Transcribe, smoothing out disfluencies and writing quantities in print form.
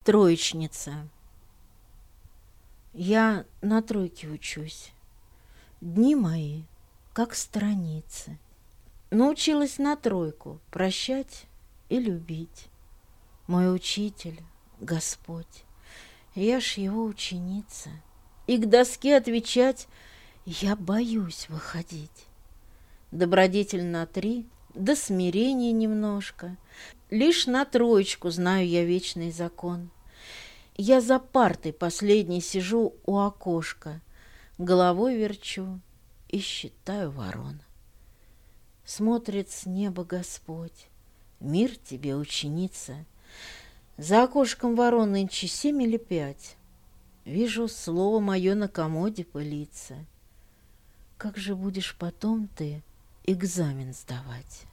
Троечница. Я на тройке учусь. Дни мои, как страницы. Научилась на тройку прощать и любить. Мой учитель, Господь, я ж его ученица. И к доске отвечать я боюсь выходить. Добродетель на 3, да смирение немножко. Лишь на троечку знаю я вечный закон. Я за партой последней сижу у окошка, головой верчу и считаю ворон. Смотрит с неба Господь, мир тебе, ученица. За окошком ворон нынче 7 или 5. Вижу, слово мое на комоде пылится. Как же будешь потом ты экзамен сдавать?